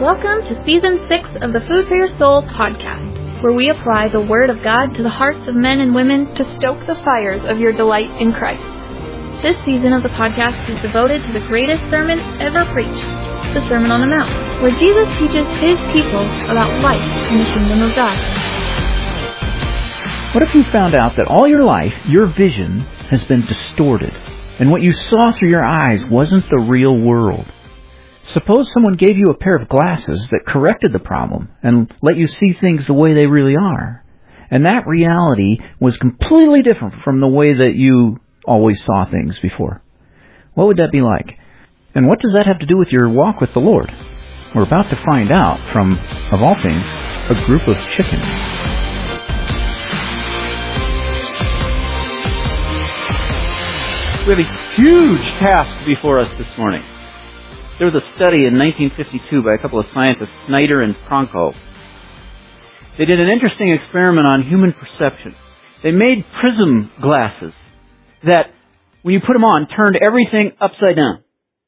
Welcome to Season 6 of the Food for Your Soul podcast, where we apply the Word of God to the hearts of men and women to stoke the fires of your delight in Christ. This season of the podcast is devoted to the greatest sermon ever preached, the Sermon on the Mount, where Jesus teaches His people about life in the kingdom of God. What if you found out that all your life, your vision has been distorted, and what you saw through your eyes wasn't the real world? Suppose someone gave you a pair of glasses that corrected the problem and let you see things the way they really are. And that reality was completely different from the way that you always saw things before. What would that be like? And what does that have to do with your walk with the Lord? We're about to find out from, of all things, a group of chickens. We have a huge task before us this morning. There was a study in 1952 by a couple of scientists, Snyder and Pronko. They did an interesting experiment on human perception. They made prism glasses that, when you put them on, turned everything upside down.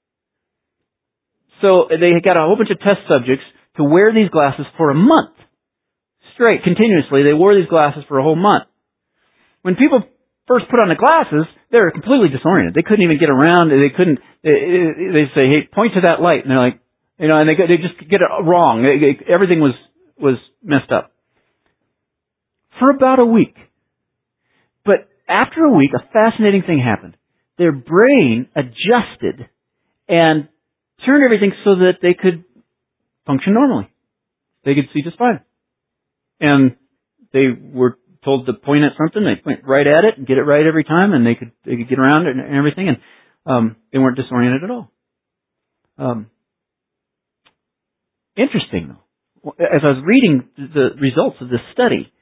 So they got a whole bunch of test subjects to wear these glasses for a month. Straight, continuously, they wore these glasses for a whole month. When people first put on the glasses, they were completely disoriented. They couldn't even get around. They couldn't. They say, "Hey, point to that light," and they're like, and they just get it wrong. Everything was messed up for about a week. But after a week, a fascinating thing happened. Their brain adjusted and turned everything so that they could function normally. They could see just fine, and they were told to point at something, they point right at it and get it right every time, and they could get around it and everything, and they weren't disoriented at all. Interesting, though. As I was reading the results of this study,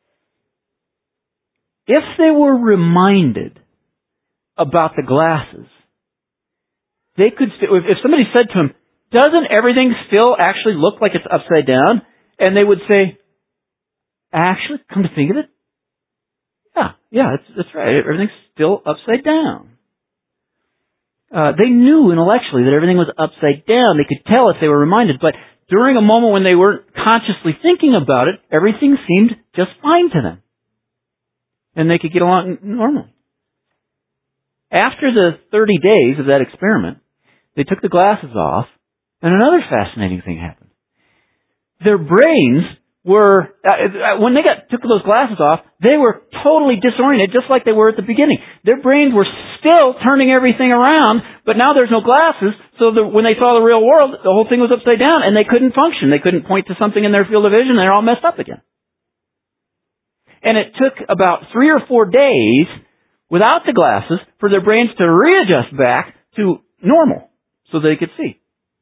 if they were reminded about the glasses, they could. If somebody said to them, "Doesn't everything still actually look like it's upside down?" and they would say, "Actually, come to think of it, yeah, that's right. Everything's still upside down." They knew intellectually that everything was upside down. They could tell if they were reminded, but during a moment when they weren't consciously thinking about it, everything seemed just fine to them. And they could get along normally. After the 30 days of that experiment, they took the glasses off, and another fascinating thing happened. Their brains were, when they took those glasses off, they were totally disoriented, just like they were at the beginning. Their brains were still turning everything around, but now there's no glasses, so when they saw the real world, the whole thing was upside down, and they couldn't function. They couldn't point to something in their field of vision, they're all messed up again. And it took about 3 or 4 days, without the glasses, for their brains to readjust back to normal, so they could see.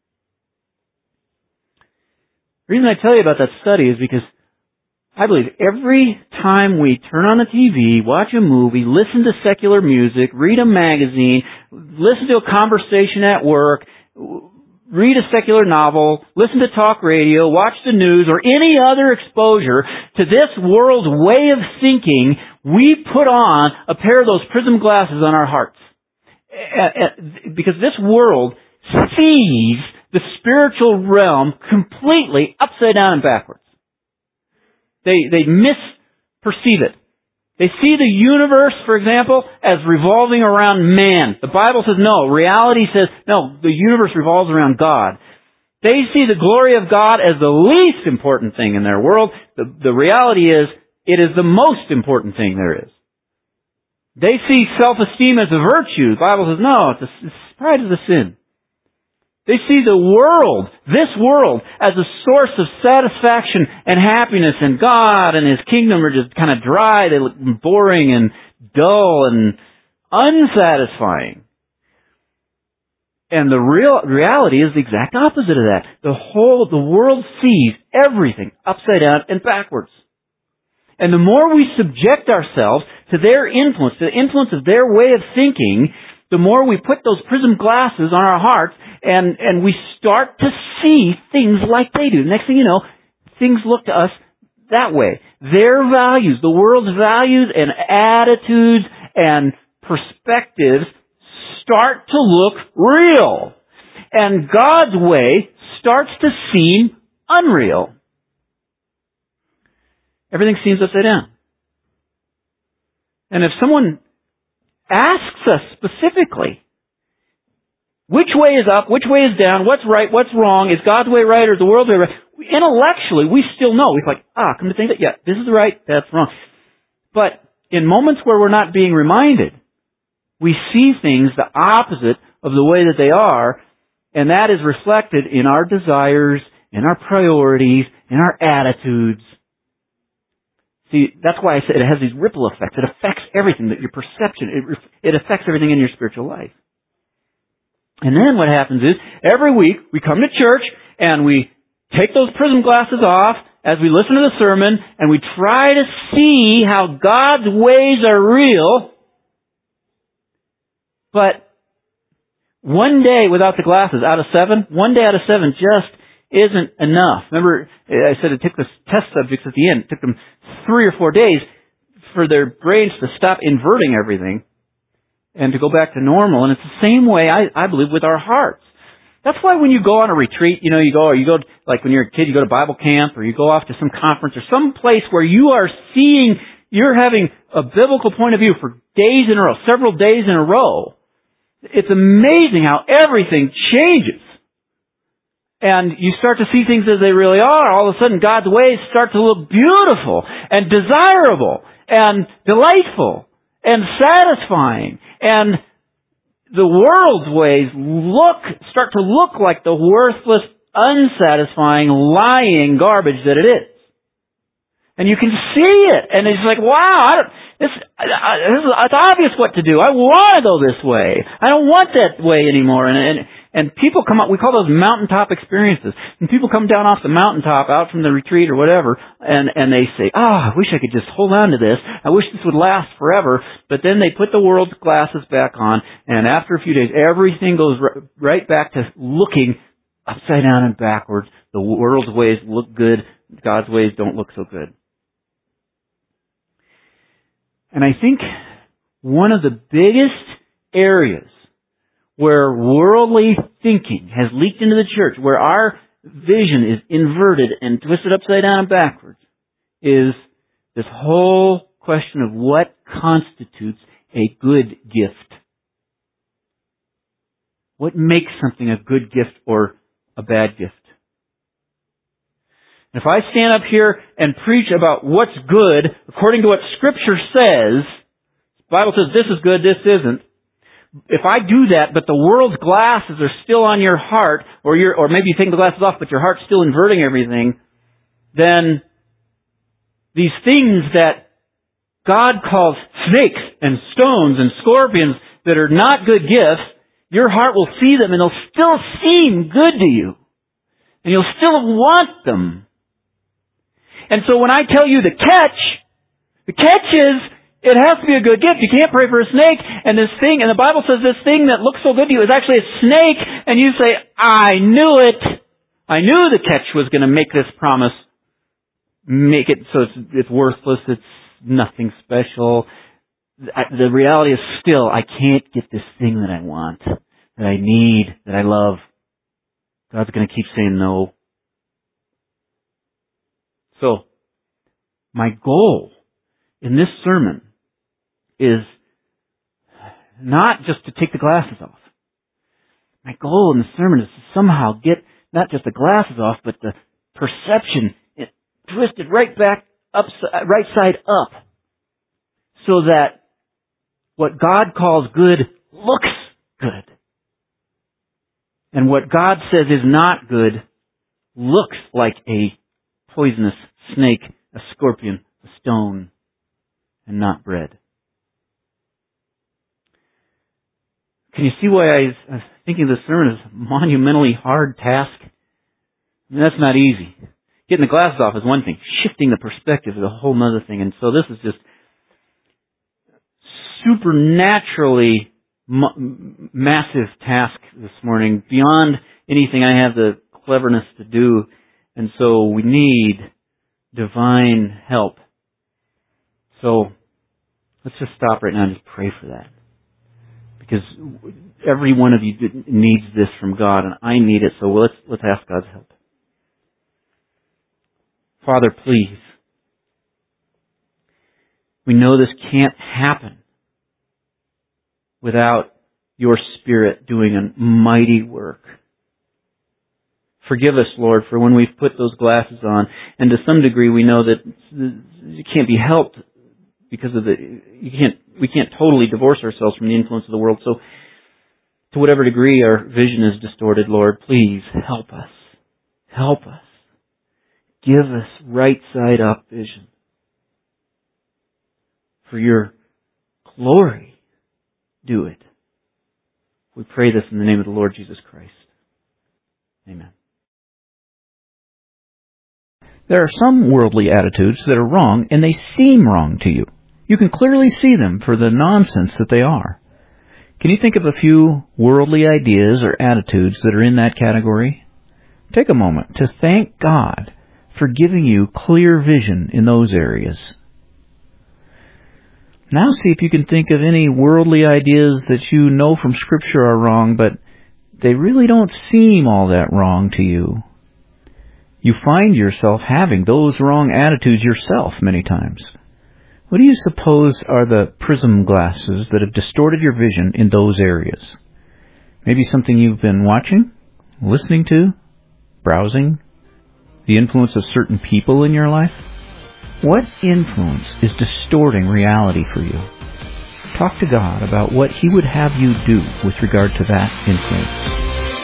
The reason I tell you about that study is because I believe every time we turn on the TV, watch a movie, listen to secular music, read a magazine, listen to a conversation at work, read a secular novel, listen to talk radio, watch the news, or any other exposure to this world's way of thinking, we put on a pair of those prism glasses on our hearts. Because this world sees the spiritual realm completely upside down and backwards. They misperceive it. They see the universe, for example, as revolving around man. The Bible says no. Reality says no, the universe revolves around God. They see the glory of God as the least important thing in their world. The reality is, it is the most important thing there is. They see self-esteem as a virtue. The Bible says no, pride is a sin. They see the world, this world, as a source of satisfaction and happiness, and God and His kingdom are just kind of dry. They look boring and dull and unsatisfying. And the reality is the exact opposite of that. The world sees everything upside down and backwards. And the more we subject ourselves to their influence, to the influence of their way of thinking, the more we put those prism glasses on our hearts, and we start to see things like they do. Next thing you know, things look to us that way. Their values, the world's values and attitudes and perspectives start to look real. and God's way starts to seem unreal. Everything seems upside down. And if someone asks us specifically, which way is up, which way is down, what's right, what's wrong, is God's way right or the world's way right, intellectually we still know. We're like, come to think that, yeah, this is right, that's wrong. But in moments where we're not being reminded, we see things the opposite of the way that they are, and that is reflected in our desires, in our priorities, in our attitudes. See, that's why I said it has these ripple effects. It affects everything, that your perception, it affects everything in your spiritual life. And then what happens is, every week we come to church and we take those prism glasses off as we listen to the sermon and we try to see how God's ways are real. But one day without the glasses, one day out of seven just isn't enough. Remember, I said it took the test subjects at the end, it took them 3 or 4 days for their brains to stop inverting everything and to go back to normal. And it's the same way, I believe, with our hearts. That's why when you go on a retreat, you go, like when you're a kid, you go to Bible camp, or you go off to some conference, or some place where you're having a biblical point of view for days in a row, several days in a row. It's amazing how everything changes. And you start to see things as they really are. All of a sudden, God's ways start to look beautiful and desirable and delightful and satisfying. And the world's ways start to look like the worthless, unsatisfying, lying garbage that it is. And you can see it. And it's like, wow, it's obvious what to do. I want to go this way. I don't want that way anymore. And people come up, we call those mountaintop experiences. And people come down off the mountaintop, out from the retreat or whatever, and they say, I wish I could just hold on to this. I wish this would last forever. But then they put the world's glasses back on, and after a few days, everything goes right back to looking upside down and backwards. The world's ways look good. God's ways don't look so good. And I think one of the biggest areas where worldly thinking has leaked into the church, where our vision is inverted and twisted upside down and backwards, is this whole question of what constitutes a good gift. What makes something a good gift or a bad gift? If I stand up here and preach about what's good according to what Scripture says, the Bible says this is good, this isn't. If I do that, but the world's glasses are still on your heart, or maybe you take the glasses off, but your heart's still inverting everything, then these things that God calls snakes and stones and scorpions that are not good gifts, your heart will see them and they'll still seem good to you. And you'll still want them. And so when I tell you the catch is, it has to be a good gift. You can't pray for a snake, and the Bible says this thing that looks so good to you is actually a snake, and you say, I knew it. I knew the catch was going to make this promise. Make it so it's worthless, it's nothing special. The reality is still, I can't get this thing that I want, that I need, that I love. God's going to keep saying no. So, my goal in this sermon is not just to take the glasses off. My goal in the sermon is to somehow get not just the glasses off, but the perception twisted right back up, right side up, so that what God calls good looks good. And what God says is not good looks like a poisonous snake, a scorpion, a stone, and not bread. Can you see why I was thinking this sermon is a monumentally hard task? I mean, that's not easy. Getting the glasses off is one thing. Shifting the perspective is a whole other thing. And so this is just supernaturally massive task this morning, beyond anything I have the cleverness to do. And so we need divine help. So let's just stop right now and just pray for that. Because every one of you needs this from God, and I need it, so let's ask God's help. Father, please. We know this can't happen without your Spirit doing a mighty work. Forgive us, Lord, for when we've put those glasses on, and to some degree we know that it can't be helped because of we can't totally divorce ourselves from the influence of the world. So, to whatever degree our vision is distorted, Lord, please help us. Help us. Give us right side up vision. For your glory, do it. We pray this in the name of the Lord Jesus Christ. Amen. There are some worldly attitudes that are wrong, and they seem wrong to you. You can clearly see them for the nonsense that they are. Can you think of a few worldly ideas or attitudes that are in that category? Take a moment to thank God for giving you clear vision in those areas. Now see if you can think of any worldly ideas that you know from Scripture are wrong, but they really don't seem all that wrong to you. You find yourself having those wrong attitudes yourself many times. What do you suppose are the prism glasses that have distorted your vision in those areas? Maybe something you've been watching, listening to, browsing, the influence of certain people in your life? What influence is distorting reality for you? Talk to God about what He would have you do with regard to that influence.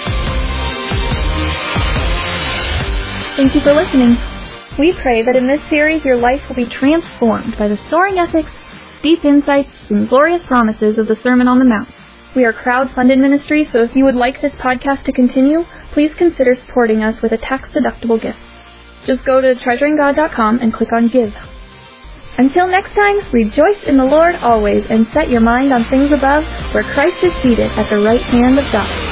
Thank you for listening. We pray that in this series your life will be transformed by the soaring ethics, deep insights, and glorious promises of the Sermon on the Mount. We are crowd-funded ministry, so if you would like this podcast to continue, please consider supporting us with a tax-deductible gift. Just go to treasuringgod.com and click on Give. Until next time, rejoice in the Lord always and set your mind on things above, where Christ is seated at the right hand of God.